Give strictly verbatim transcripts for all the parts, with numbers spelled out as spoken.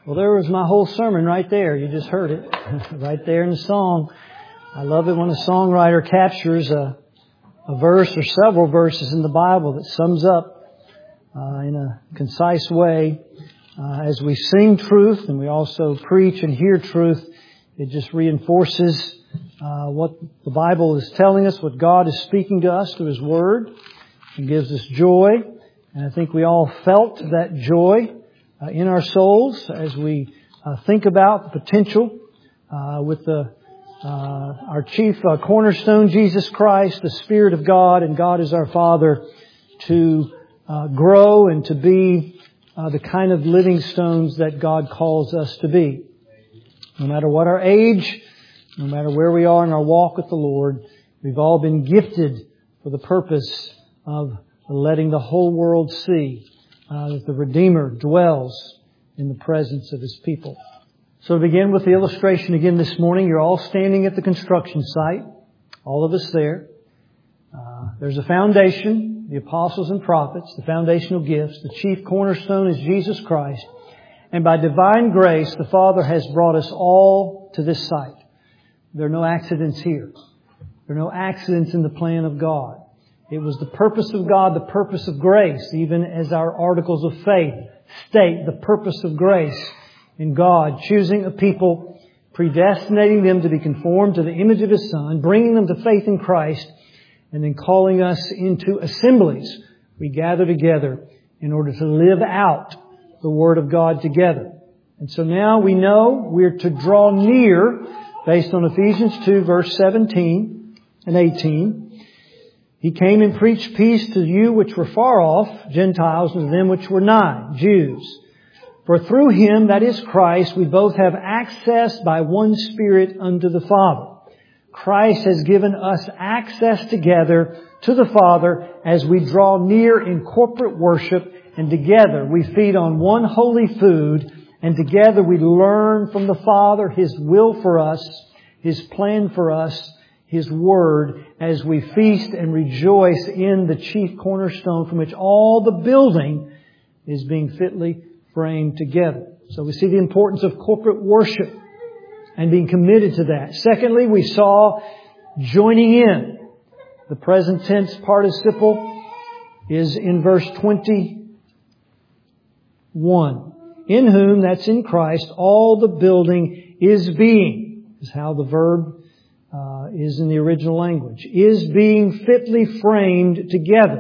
Well, there was my whole sermon right there. You just heard it right there in the song. I love it when a songwriter captures a, a verse or several verses in the Bible that sums up uh, in a concise way. Uh, as we sing truth and we also preach and hear truth, it just reinforces uh, what the Bible is telling us, what God is speaking to us through His Word. It gives us joy. And I think we all felt that joy uh, in our souls as we uh, think about the potential uh, with the uh, our chief uh, cornerstone, Jesus Christ, the Spirit of God, and God is our Father, to uh, grow and to be uh, the kind of living stones that God calls us to be. No matter what our age, no matter where we are in our walk with the Lord, we've all been gifted for the purpose of letting the whole world see uh, that the Redeemer dwells in the presence of His people. So to begin with the illustration again this morning, you're all standing at the construction site, all of us there. Uh, there's a foundation, the apostles and prophets, the foundational gifts. The chief cornerstone is Jesus Christ. And by divine grace, the Father has brought us all to this site. There are no accidents here. There are no accidents in the plan of God. It was the purpose of God, the purpose of grace, even as our articles of faith state the purpose of grace in God, choosing a people, predestinating them to be conformed to the image of His Son, bringing them to faith in Christ, and then calling us into assemblies. We gather together in order to live out the Word of God together. And so now we know we're to draw near based on Ephesians two, verse seventeen and eighteen. He came and preached peace to you which were far off, Gentiles, and to them which were nigh, Jews. For through Him, that is Christ, we both have access by one Spirit unto the Father. Christ has given us access together to the Father as we draw near in corporate worship, and together we feed on one holy food, and together we learn from the Father His will for us, His plan for us, His Word, as we feast and rejoice in the chief cornerstone from which all the building is being fitly framed together. So we see the importance of corporate worship and being committed to that. Secondly, we saw joining in. The present tense participle is in verse twenty-one. In whom, that's in Christ, all the building is being, is how the verb Uh, is in the original language, is being fitly framed together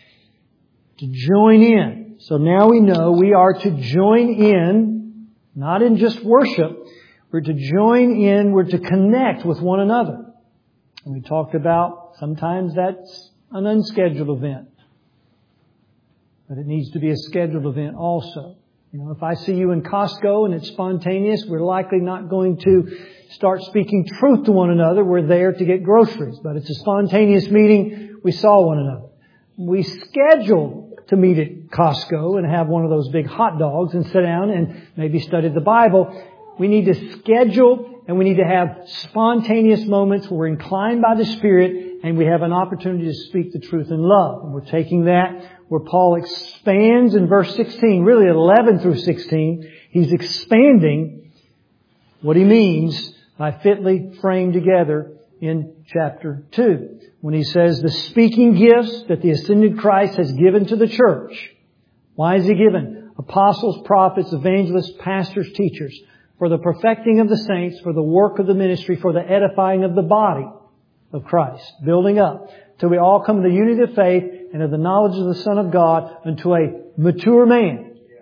to join in. So now we know we are to join in, not in just worship. We're to join in, we're to connect with one another. And we talked about sometimes that's an unscheduled event, but it needs to be a scheduled event also. You know, if I see you in Costco and it's spontaneous, we're likely not going to start speaking truth to one another. We're there to get groceries. But it's a spontaneous meeting. We saw one another. We scheduled to meet at Costco and have one of those big hot dogs and sit down and maybe study the Bible. We need to schedule and we need to have spontaneous moments where we're inclined by the Spirit and we have an opportunity to speak the truth in love. And we're taking that where Paul expands in verse sixteen, really eleven through sixteen. He's expanding what he means by fitly framed together in chapter two. When he says the speaking gifts that the ascended Christ has given to the church. Why is He given? Apostles, prophets, evangelists, pastors, teachers. For the perfecting of the saints, for the work of the ministry, for the edifying of the body of Christ. Building up till we all come to the unity of faith and of the knowledge of the Son of God unto a mature man.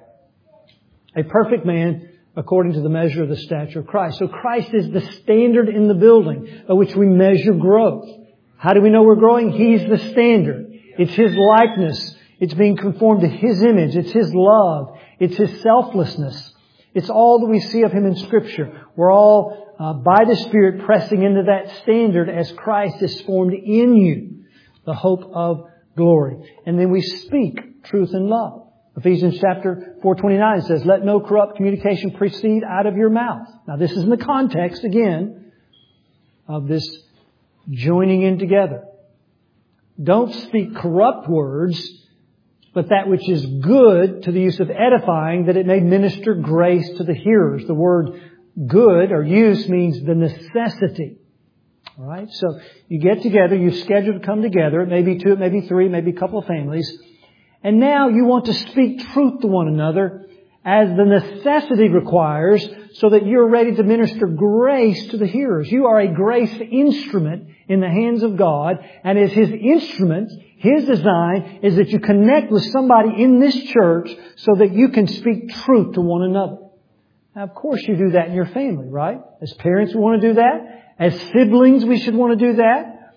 A perfect man according to the measure of the stature of Christ. So Christ is the standard in the building by which we measure growth. How do we know we're growing? He's the standard. It's His likeness. It's being conformed to His image. It's His love. It's His selflessness. It's all that we see of Him in Scripture. We're all, uh, by the Spirit, pressing into that standard as Christ is formed in you, the hope of glory. And then we speak truth in love. Ephesians chapter four twenty-nine says, let no corrupt communication proceed out of your mouth. Now this is in the context, again, of this joining in together. Don't speak corrupt words but that which is good to the use of edifying, that it may minister grace to the hearers. The word good or use means the necessity. All right? So you get together, you schedule to come together. It may be two, it may be three, it may be a couple of families. And now you want to speak truth to one another as the necessity requires, so that you're ready to minister grace to the hearers. You are a grace instrument in the hands of God, and as His instrument, His design is that you connect with somebody in this church so that you can speak truth to one another. Now, of course you do that in your family, right? As parents, we want to do that. As siblings, we should want to do that.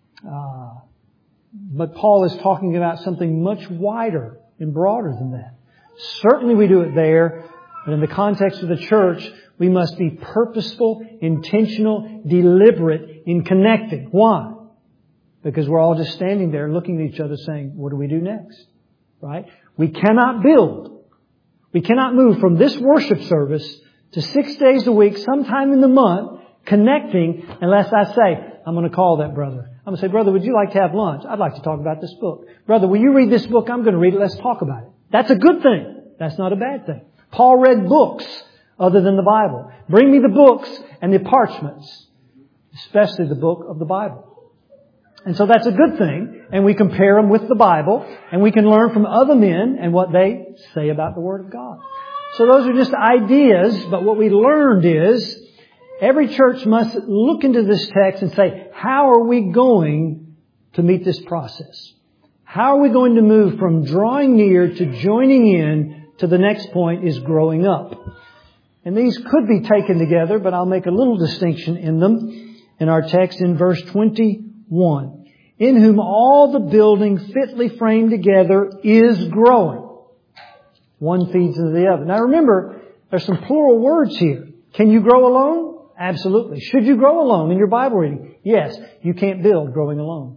Uh, but Paul is talking about something much wider and broader than that. Certainly we do it there, but in the context of the church, we must be purposeful, intentional, deliberate in connecting. Why? Because we're all just standing there looking at each other saying, what do we do next? Right? We cannot build. We cannot move from this worship service to six days a week, sometime in the month, connecting, unless I say, I'm going to call that brother. I'm going to say, brother, would you like to have lunch? I'd like to talk about this book. Brother, will you read this book? I'm going to read it. Let's talk about it. That's a good thing. That's not a bad thing. Paul read books other than the Bible. Bring me the books and the parchments, especially the book of the Bible. And so that's a good thing. And we compare them with the Bible, and we can learn from other men and what they say about the Word of God. So those are just ideas, but what we learned is every church must look into this text and say, how are we going to meet this process? How are we going to move from drawing near to joining in to the next point is growing up? And these could be taken together, but I'll make a little distinction in them in our text in verse twenty-one. In whom all the building fitly framed together is growing. One feeds into the other. Now remember, there's some plural words here. Can you grow alone? Absolutely. Should you grow alone in your Bible reading? Yes. You can't build growing alone.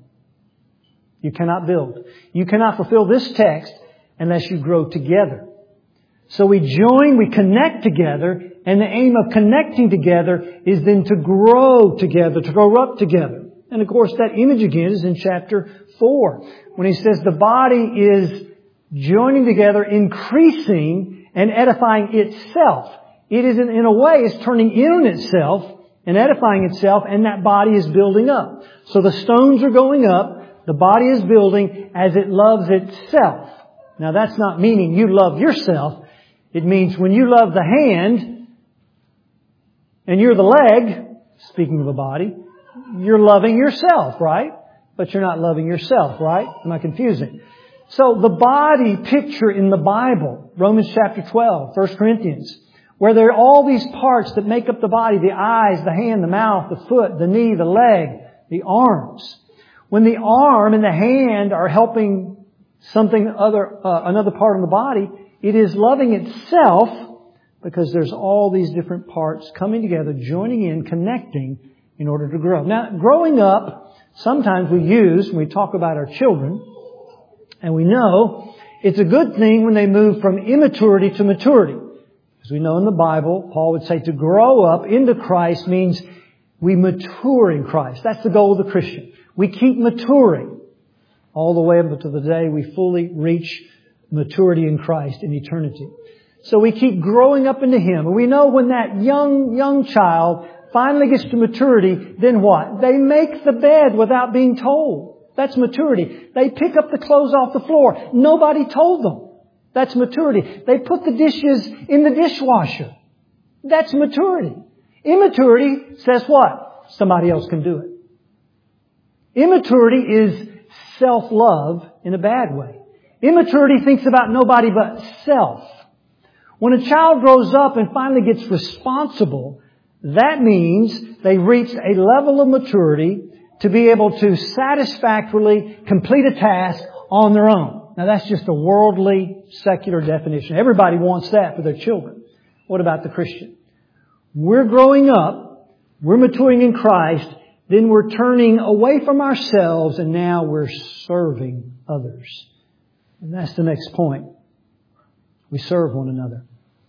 You cannot build. You cannot fulfill this text unless you grow together. So we join, we connect together, and the aim of connecting together is then to grow together, to grow up together. And of course that image again is in chapter four, when he says the body is joining together, increasing and edifying itself. It is in, in a way, it's turning in on itself and edifying itself, and that body is building up. So the stones are going up. The body is building as it loves itself. Now that's not meaning you love yourself. It means when you love the hand and you're the leg, speaking of the body, you're loving yourself, right? But you're not loving yourself, right? Am I confusing? So the body picture in the Bible, Romans chapter twelve, First Corinthians, where there are all these parts that make up the body, the eyes, the hand, the mouth, the foot, the knee, the leg, the arms. When the arm and the hand are helping something other, uh, another part of the body, it is loving itself because there's all these different parts coming together, joining in, connecting in order to grow. Now, growing up, sometimes we use, when we talk about our children, and we know it's a good thing when they move from immaturity to maturity. As we know in the Bible, Paul would say to grow up into Christ means we mature in Christ. That's the goal of the Christian. We keep maturing all the way up to the day we fully reach maturity in Christ in eternity. So we keep growing up into Him. And we know when that young, young child finally gets to maturity, then what? They make the bed without being told. That's maturity. They pick up the clothes off the floor. Nobody told them. That's maturity. They put the dishes in the dishwasher. That's maturity. Immaturity says what? Somebody else can do it. Immaturity is self-love in a bad way. Immaturity thinks about nobody but self. When a child grows up and finally gets responsible, that means they reach a level of maturity to be able to satisfactorily complete a task on their own. Now that's just a worldly, secular definition. Everybody wants that for their children. What about the Christian? We're growing up, we're maturing in Christ, then we're turning away from ourselves and now we're serving others. And that's the next point. We serve one another.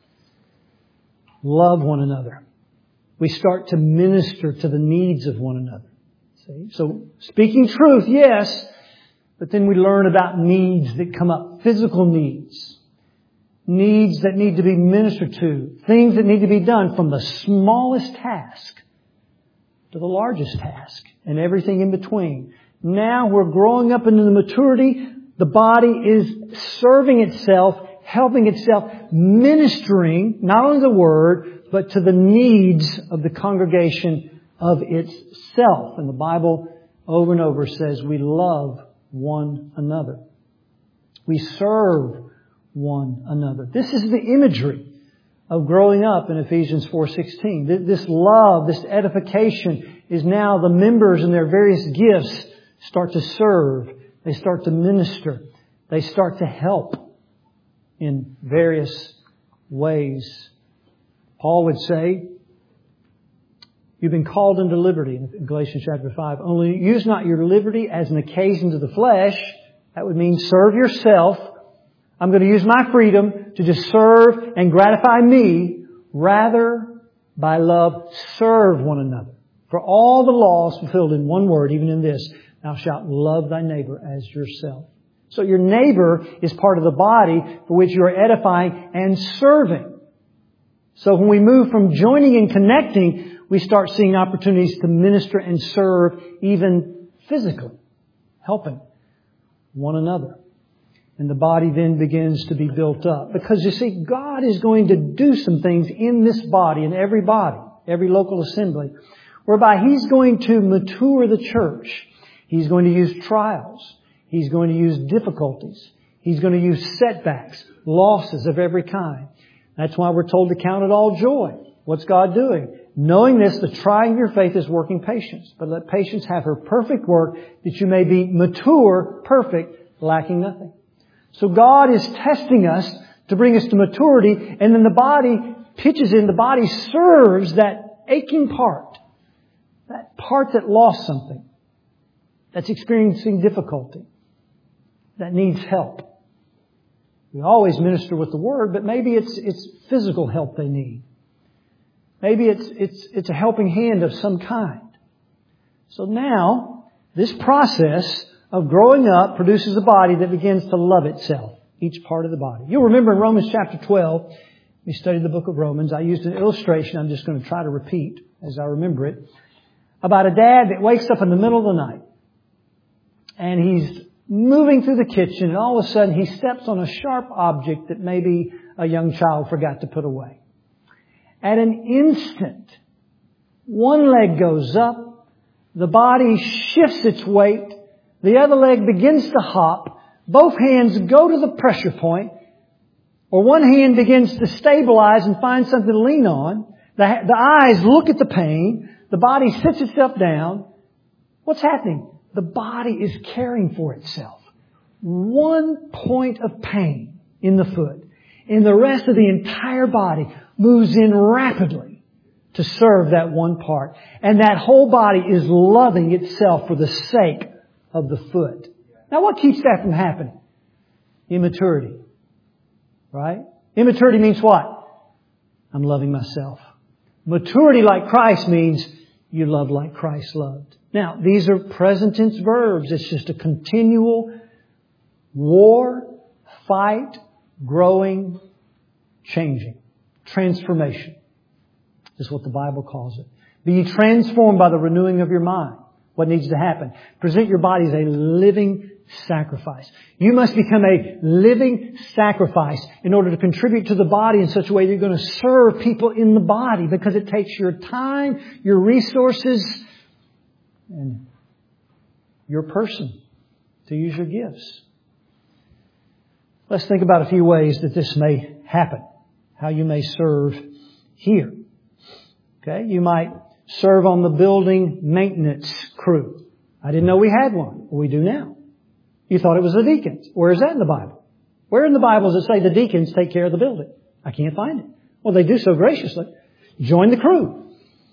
Love one another. We start to minister to the needs of one another. See? So speaking truth, yes, But then we learn about needs that come up, physical needs, needs that need to be ministered to, things that need to be done from the smallest task to the largest task and everything in between. Now we're growing up into the maturity. The body is serving itself, helping itself, ministering not only the Word, but to the needs of the congregation of itself. And the Bible over and over says we love one another. We serve one another. This is the imagery of growing up in Ephesians four sixteen. This love, this edification is now the members in their various gifts start to serve. They start to minister. They start to help in various ways. Paul would say, you've been called into liberty in Galatians chapter five. Only use not your liberty as an occasion to the flesh. That would mean serve yourself. I'm going to use my freedom to just serve and gratify me. Rather, by love, serve one another. For all the laws fulfilled in one word, even in this, thou shalt love thy neighbor as yourself. So your neighbor is part of the body for which you are edifying and serving. So when we move from joining and connecting, we start seeing opportunities to minister and serve even physically, helping one another. And the body then begins to be built up. Because you see, God is going to do some things in this body, in every body, every local assembly, whereby He's going to mature the church. He's going to use trials. He's going to use difficulties. He's going to use setbacks, losses of every kind. That's why we're told to count it all joy. What's God doing? Knowing this, the trying of your faith is working patience. But let patience have her perfect work, that you may be mature, perfect, lacking nothing. So God is testing us to bring us to maturity, and then the body pitches in, the body serves that aching part, that part that lost something, that's experiencing difficulty, that needs help. We always minister with the Word, but maybe it's it's physical help they need. Maybe it's it's it's a helping hand of some kind. So now, this process of growing up produces a body that begins to love itself, each part of the body. You'll remember in Romans chapter twelve, we studied the book of Romans. I used an illustration I'm just going to try to repeat as I remember it, about a dad that wakes up in the middle of the night and he's moving through the kitchen, and all of a sudden he steps on a sharp object that maybe a young child forgot to put away. At an instant, one leg goes up, the body shifts its weight, the other leg begins to hop, both hands go to the pressure point, or one hand begins to stabilize and find something to lean on, the, the eyes look at the pain, the body sits itself down. What's happening? The body is caring for itself. One point of pain in the foot, and the rest of the entire body moves in rapidly to serve that one part. And that whole body is loving itself for the sake of the foot. Now what keeps that from happening? Immaturity. Right? Immaturity means what? I'm loving myself. Maturity like Christ means you love like Christ loved. Now, these are present tense verbs. It's just a continual war, fight, growing, changing. Transformation is what the Bible calls it. Be ye transformed by the renewing of your mind. What needs to happen? Present your body as a living sacrifice. You must become a living sacrifice in order to contribute to the body in such a way that you're going to serve people in the body, because it takes your time, your resources, and your person to use your gifts. Let's think about a few ways that this may happen. How you may serve here. Okay, you might serve on the building maintenance crew. I didn't know we had one. Well, we do now. You thought it was the deacons. Where is that in the Bible? Where in the Bible does it say the deacons take care of the building? I can't find it. Well, they do so graciously. Join the crew.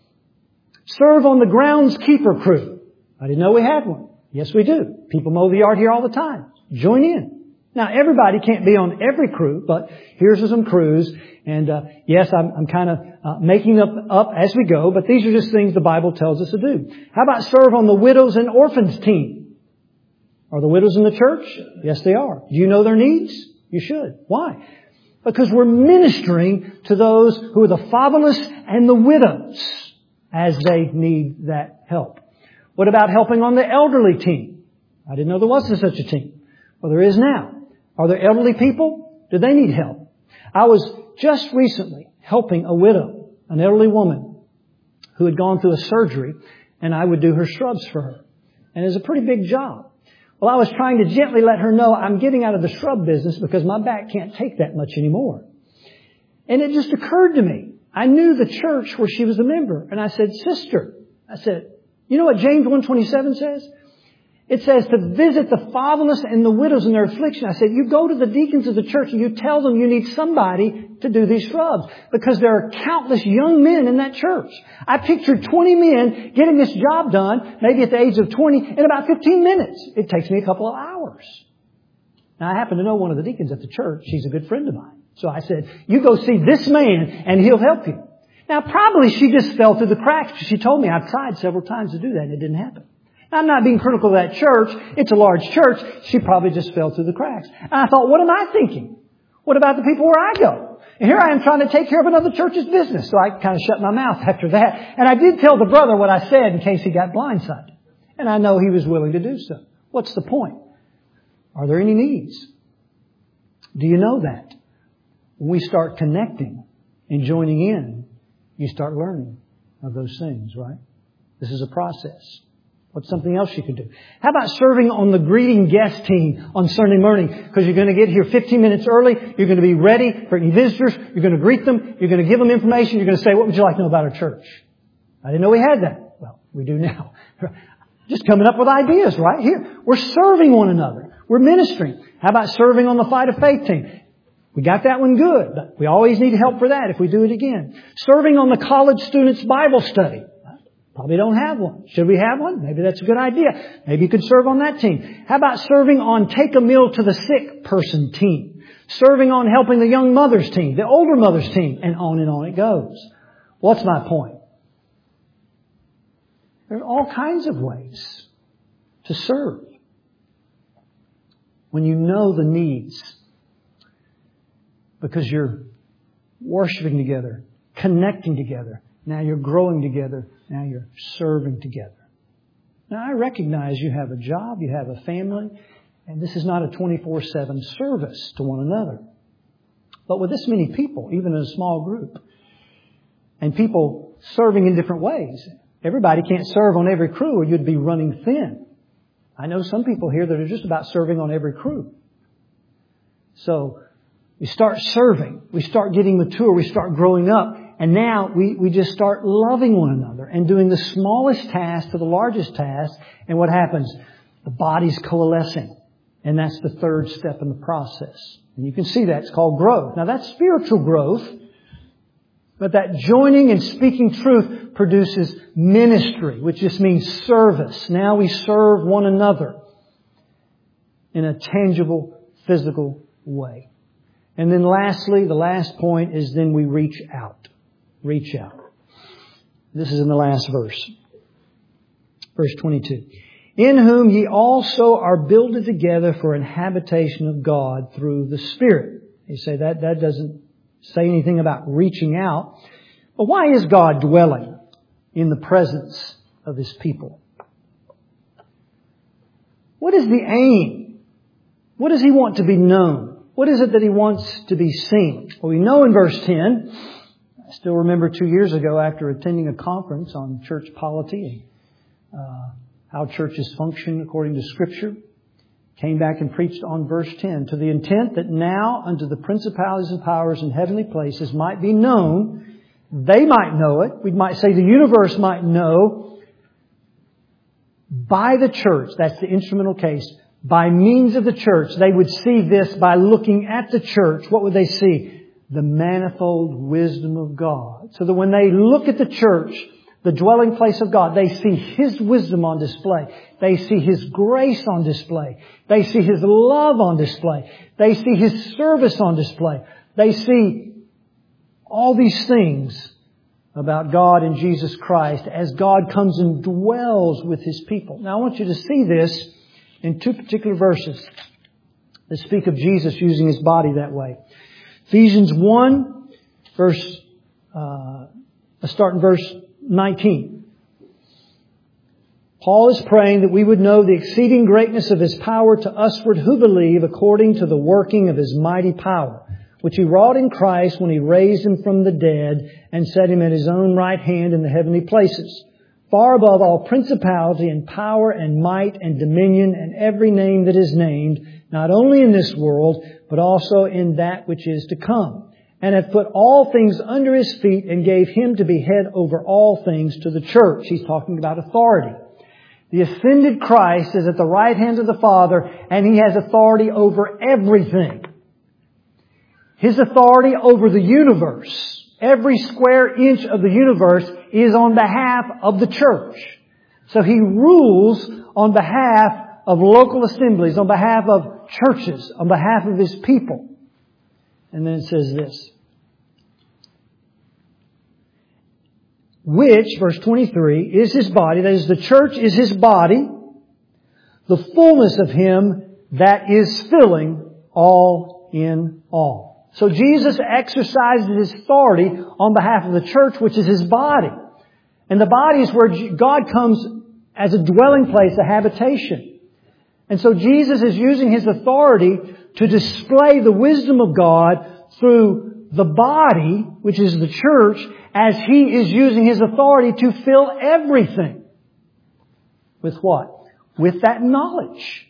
Serve on the groundskeeper crew. I didn't know we had one. Yes, we do. People mow the yard here all the time. Join in. Now, everybody can't be on every crew, but here's some crews. And uh, yes, I'm, I'm kind of uh, making up, up as we go, but these are just things the Bible tells us to do. How about serve on the widows and orphans team? Are the widows in the church? Yes, they are. Do you know their needs? You should. Why? Because we're ministering to those who are the fatherless and the widows as they need that help. What about helping on the elderly team? I didn't know there was such a team. Well, there is now. Are there elderly people? Do they need help? I was just recently helping a widow, an elderly woman who had gone through a surgery, and I would do her shrubs for her. And it was a pretty big job. Well, I was trying to gently let her know I'm getting out of the shrub business because my back can't take that much anymore. And it just occurred to me. I knew the church where she was a member. And I said, sister, I said, you know what James one twenty-seven says? It says to visit the fatherless and the widows in their affliction. I said, you go to the deacons of the church and you tell them you need somebody to do these shrubs. Because there are countless young men in that church. I pictured twenty men getting this job done, maybe at the age of twenty, in about fifteen minutes. It takes me a couple of hours. Now, I happen to know one of the deacons at the church. She's a good friend of mine. So I said, you go see this man and he'll help you. Now, probably she just fell through the cracks. She told me I've tried several times to do that and it didn't happen. I'm not being critical of that church. It's a large church. She probably just fell through the cracks. And I thought, what am I thinking? What about the people where I go? And here I am trying to take care of another church's business. So I kind of shut my mouth after that. And I did tell the brother what I said in case he got blindsided. And I know he was willing to do so. What's the point? Are there any needs? Do you know that? When we start connecting and joining in, you start learning of those things, right? This is a process. What's something else you could do? How about serving on the greeting guest team on Sunday morning? Because you're going to get here fifteen minutes early. You're going to be ready for any visitors. You're going to greet them. You're going to give them information. You're going to say, what would you like to know about our church? I didn't know we had that. Well, we do now. Just coming up with ideas right here. We're serving one another. We're ministering. How about serving on the Fight of Faith team? We got that one good, but we always need help for that if we do it again. Serving on the college students' Bible study. Probably don't have one. Should we have one? Maybe that's a good idea. Maybe you could serve on that team. How about serving on Take a Meal to the Sick person team? Serving on helping the young mothers team, the older mothers team, and on and on it goes. What's my point? There are all kinds of ways to serve. When you know the needs, because you're worshiping together, connecting together. Now you're growing together. Now you're serving together. Now I recognize you have a job, you have a family, and this is not a twenty-four seven service to one another. But with this many people, even in a small group, and people serving in different ways, everybody can't serve on every crew or you'd be running thin. I know some people here that are just about serving on every crew. So we start serving, we start getting mature, we start growing up. And now we, we just start loving one another and doing the smallest task to the largest task. And what happens? The body's coalescing. And that's the third step in the process. And you can see that. It's called growth. Now that's spiritual growth. But that joining and speaking truth produces ministry, which just means service. Now we serve one another in a tangible, physical way. And then lastly, the last point is then we reach out. Reach out. This is in the last verse. Verse twenty-two. In whom ye also are builded together for an habitation of God through the Spirit. You say that, that doesn't say anything about reaching out. But why is God dwelling in the presence of His people? What is the aim? What does He want to be known? What is it that He wants to be seen? Well, we know in verse ten, I still remember two years ago after attending a conference on church polity, uh, how churches function according to Scripture, came back and preached on verse ten, to the intent that now unto the principalities and powers in heavenly places might be known, they might know it, we might say the universe might know, by the church, that's the instrumental case, by means of the church. They would see this by looking at the church. What would they see? The manifold wisdom of God. So that when they look at the church, the dwelling place of God, they see His wisdom on display. They see His grace on display. They see His love on display. They see His service on display. They see all these things about God and Jesus Christ as God comes and dwells with His people. Now I want you to see this in two particular verses that speak of Jesus using His body that way. Ephesians one, verse, uh, let's start in verse nineteen. Paul is praying that we would know the exceeding greatness of His power to usward who believe, according to the working of His mighty power, which He wrought in Christ when He raised Him from the dead and set Him at His own right hand in the heavenly places, far above all principality and power and might and dominion and every name that is named, not only in this world, but also in that which is to come, and hath put all things under His feet and gave Him to be head over all things to the church. He's talking about authority. The ascended Christ is at the right hand of the Father, and He has authority over everything. His authority over the universe, every square inch of the universe, is on behalf of the church. So He rules on behalf of local assemblies, on behalf of churches, on behalf of His people. And then it says this. Which, verse twenty-three, is His body, that is, the church is His body, the fullness of Him that is filling all in all. So Jesus exercises His authority on behalf of the church, which is His body. And the body is where God comes as a dwelling place, a habitation. And so Jesus is using His authority to display the wisdom of God through the body, which is the church, as He is using His authority to fill everything. With what? With that knowledge.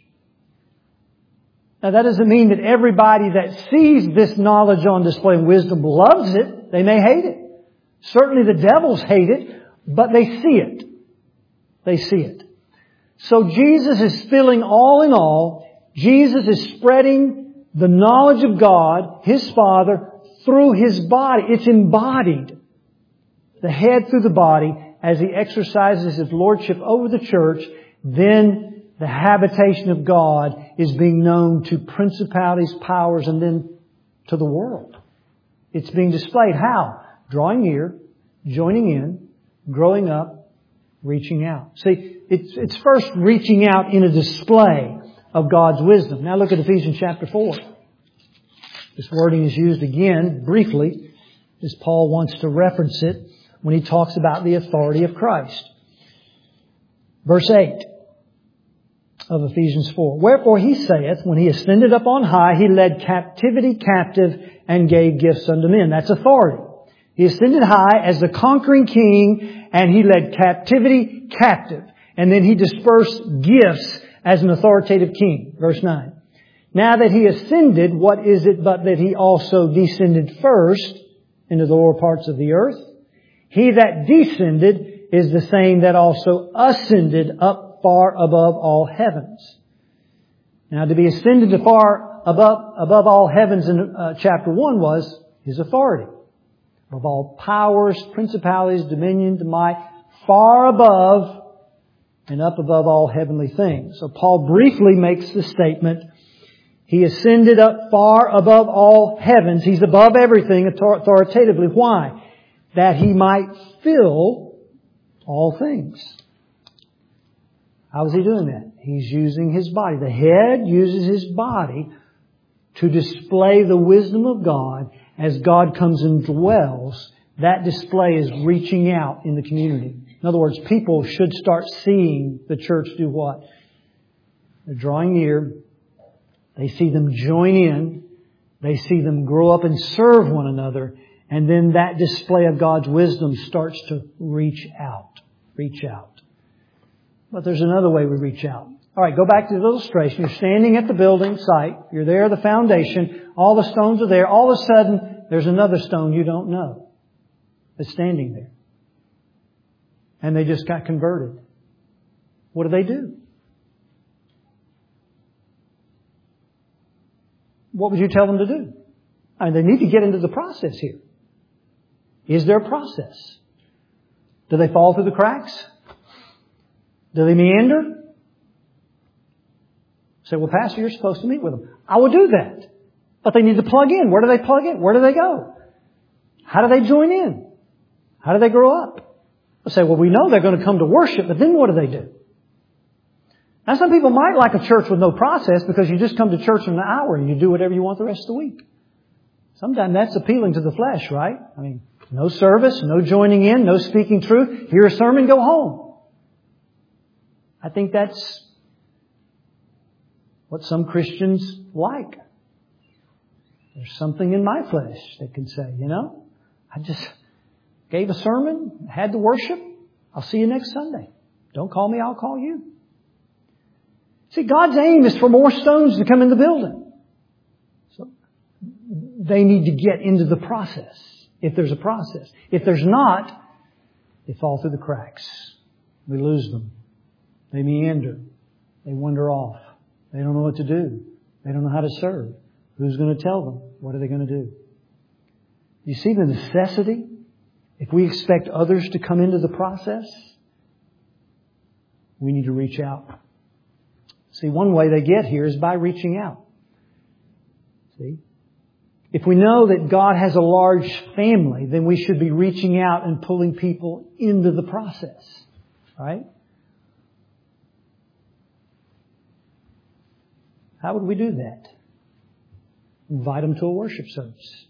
Now that doesn't mean that everybody that sees this knowledge on display in wisdom loves it. They may hate it. Certainly the devils hate it, but they see it. They see it. So Jesus is filling all in all. Jesus is spreading the knowledge of God, His Father, through His body. It's embodied. The head through the body as He exercises His lordship over the church. Then the habitation of God is being known to principalities, powers, and then to the world. It's being displayed. How? Drawing near, joining in, growing up, reaching out. See, it's, it's first reaching out in a display of God's wisdom. Now look at Ephesians chapter four. This wording is used again, briefly, as Paul wants to reference it when he talks about the authority of Christ. Verse eight of Ephesians four. Wherefore He saith, when He ascended up on high, He led captivity captive and gave gifts unto men. That's authority. He ascended high as the conquering king, and He led captivity captive. And then He dispersed gifts as an authoritative king. Verse nine. Now that He ascended, what is it but that He also descended first into the lower parts of the earth? He that descended is the same that also ascended up far above all heavens. Now to be ascended to far above, above all heavens in uh, chapter one was His authority. Above all powers, principalities, dominion, might, far above and up above all heavenly things. So Paul briefly makes the statement, He ascended up far above all heavens. He's above everything authoritatively. Why? That He might fill all things. How is He doing that? He's using His body. The head uses His body to display the wisdom of God. As God comes and dwells, that display is reaching out in the community. In other words, people should start seeing the church do what? They're drawing near. They see them join in. They see them grow up and serve one another. And then that display of God's wisdom starts to reach out. Reach out. But there's another way we reach out. All right, go back to the illustration. You're standing at the building site. You're there, the foundation. All the stones are there. All of a sudden, there's another stone you don't know that's standing there. And they just got converted. What do they do? What would you tell them to do? I mean, they need to get into the process here. Is there a process? Do they fall through the cracks? Do they meander? Say, well, Pastor, you're supposed to meet with them. I will do that. But they need to plug in. Where do they plug in? Where do they go? How do they join in? How do they grow up? I say, well, we know they're going to come to worship, but then what do they do? Now some people might like a church with no process because you just come to church in an hour and you do whatever you want the rest of the week. Sometimes that's appealing to the flesh, right? I mean, no service, no joining in, no speaking truth. Hear a sermon, go home. I think that's what some Christians like. There's something in my flesh that can say, you know, I just gave a sermon, had the worship. I'll see you next Sunday. Don't call me, I'll call you. See, God's aim is for more stones to come in the building. So they need to get into the process, if there's a process. If there's not, they fall through the cracks. We lose them. They meander. They wander off. They don't know what to do. They don't know how to serve. Who's going to tell them? What are they going to do? You see the necessity? If we expect others to come into the process, we need to reach out. See, one way they get here is by reaching out. See? If we know that God has a large family, then we should be reaching out and pulling people into the process. Right? How would we do that? Invite them to a worship service.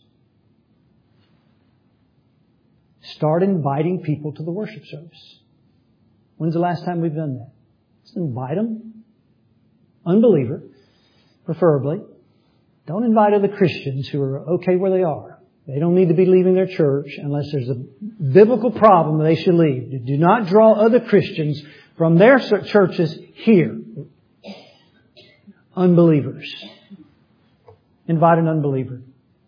Start inviting people to the worship service. When's the last time we've done that? Just invite them. Unbeliever, preferably. Don't invite other Christians who are okay where they are. They don't need to be leaving their church unless there's a biblical problem that they should leave. Do not draw other Christians from their churches here. Unbelievers. Invite an unbeliever.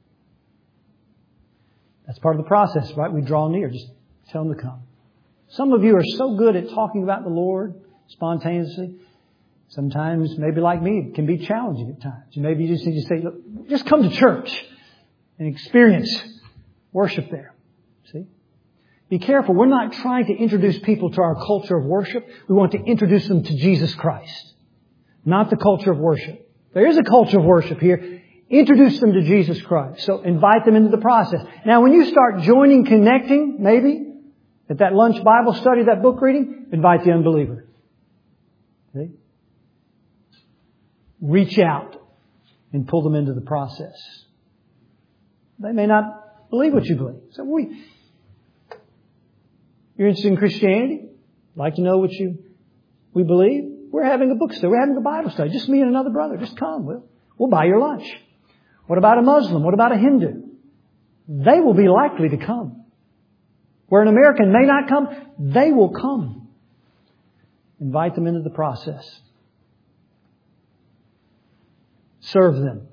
That's part of the process, right? We draw near. Just tell them to come. Some of you are so good at talking about the Lord spontaneously. Sometimes, maybe like me, it can be challenging at times. Maybe you just need to say, look, just come to church and experience worship there. See? Be careful. We're not trying to introduce people to our culture of worship. We want to introduce them to Jesus Christ, not the culture of worship. There is a culture of worship here. Introduce them to Jesus Christ. So invite them into the process. Now, when you start joining, connecting, maybe, at that lunch Bible study, that book reading, invite the unbeliever. See? Reach out and pull them into the process. They may not believe what you believe. So we, you're interested in Christianity? Like to know what you we believe? We're having a book study. We're having a Bible study. Just me and another brother. Just come. We'll, we'll buy your lunch. What about a Muslim? What about a Hindu? They will be likely to come. Where an American may not come, they will come. Invite them into the process. Serve them.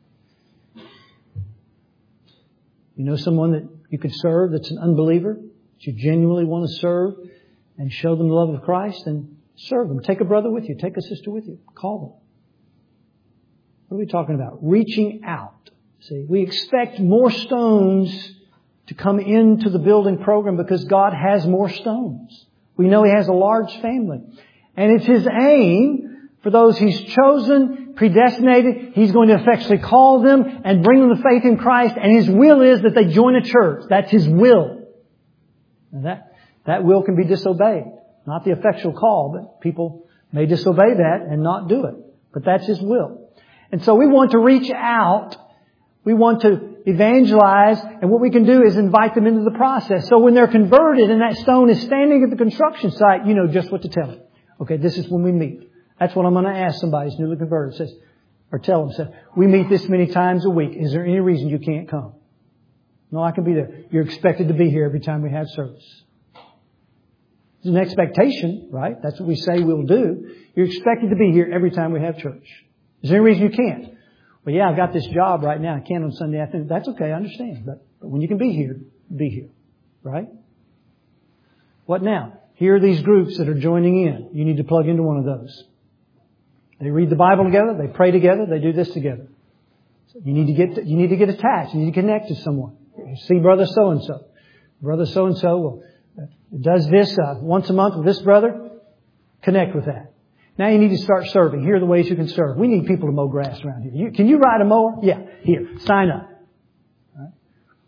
You know someone that you could serve that's an unbeliever, that you genuinely want to serve and show them the love of Christ, and serve them. Take a brother with you. Take a sister with you. Call them. What are we talking about? Reaching out. See, we expect more stones to come into the building program because God has more stones. We know He has a large family. And it's His aim for those He's chosen, predestinated. He's going to effectually call them and bring them to faith in Christ. And His will is that they join a church. That's His will. And that, that will can be disobeyed. Not the effectual call, but people may disobey that and not do it. But that's His will. And so we want to reach out. We want to evangelize. And what we can do is invite them into the process. So when they're converted and that stone is standing at the construction site, you know just what to tell them. Okay, this is when we meet. That's what I'm going to ask somebody who's newly converted. Says, or tell them, say, we meet this many times a week. Is there any reason you can't come? No, I can be there. You're expected to be here every time we have service. It's an expectation, right? That's what we say we'll do. You're expected to be here every time we have church. Is there any reason you can't? Well, yeah, I've got this job right now. I can't on Sunday afternoon. That's okay. I understand. But, but when you can be here, be here. Right? What now? Here are these groups that are joining in. You need to plug into one of those. They read the Bible together. They pray together. They do this together. So you need to get, you need to get attached. You need to connect to someone. You see brother so-and-so. Brother so-and-so will, uh, does this uh, once a month with this brother. Connect with that. Now you need to start serving. Here are the ways you can serve. We need people to mow grass around here. You, can you ride a mower? Yeah. Here. Sign up. Right.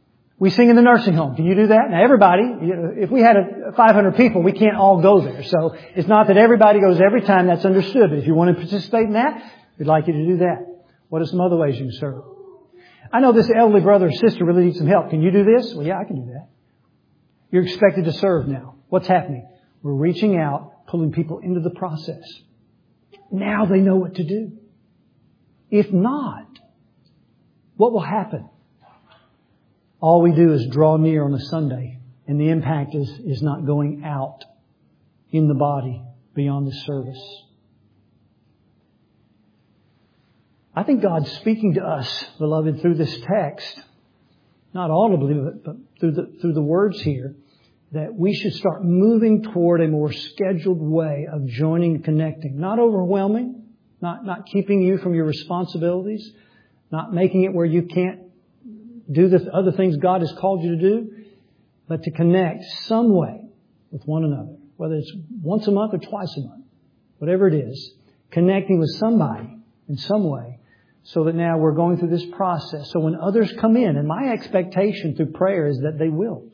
We sing in the nursing home. Can you do that? Now everybody, if we had five hundred people, we can't all go there. So it's not that everybody goes every time. That's understood. But if you want to participate in that, we'd like you to do that. What are some other ways you can serve? I know this elderly brother or sister really needs some help. Can you do this? Well, yeah, I can do that. You're expected to serve now. What's happening? We're reaching out, pulling people into the process. Now they know what to do. If not, what will happen? All we do is draw near on a Sunday, and the impact is, is not going out in the body beyond the service. I think God's speaking to us, beloved, through this text, not audibly, but, but through the, through the words here, that we should start moving toward a more scheduled way of joining and connecting. Not overwhelming, not, not keeping you from your responsibilities, not making it where you can't do the other things God has called you to do, but to connect some way with one another, whether it's once a month or twice a month, whatever it is, connecting with somebody in some way, so that now we're going through this process. So when others come in, and my expectation through prayer is that they will.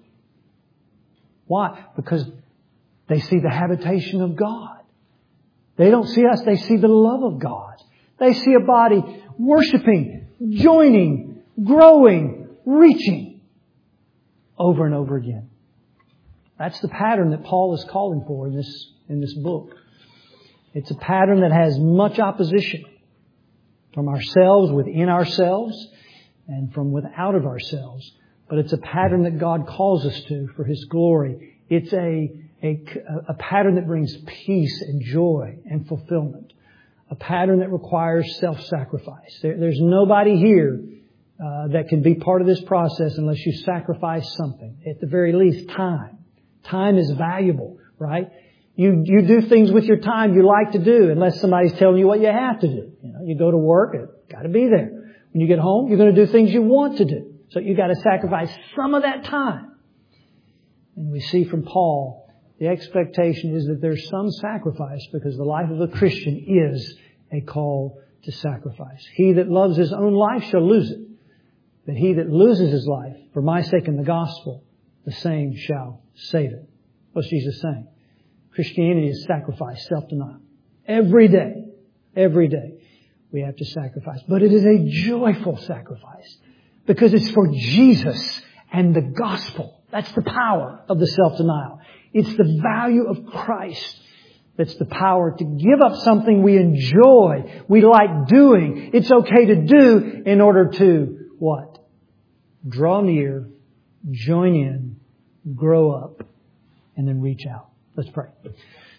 Why? Because they see the habitation of God. They don't see us, they see the love of God. They see a body worshiping, joining, growing, reaching over and over again. That's the pattern that Paul is calling for in this, in this book. It's a pattern that has much opposition from ourselves, within ourselves, and from without of ourselves. But it's a pattern that God calls us to for His glory. It's a, a, a pattern that brings peace and joy and fulfillment. A pattern that requires self-sacrifice. There, there's nobody here uh, that can be part of this process unless you sacrifice something. At the very least, time. Time is valuable, right? You, you do things with your time you like to do unless somebody's telling you what you have to do. You know, you go to work, it's got to be there. When you get home, you're going to do things you want to do. So you've got to sacrifice some of that time. And we see from Paul, the expectation is that there's some sacrifice because the life of a Christian is a call to sacrifice. He that loves his own life shall lose it. But he that loses his life for my sake and the gospel, the same shall save it. What's Jesus saying? Christianity is sacrifice, self-denial. Every day, every day we have to sacrifice. But it is a joyful sacrifice because it's for Jesus and the gospel. That's the power of the self-denial. It's the value of Christ that's the power to give up something we enjoy, we like doing. It's okay to do in order to what? Draw near, join in, grow up, and then reach out. Let's pray.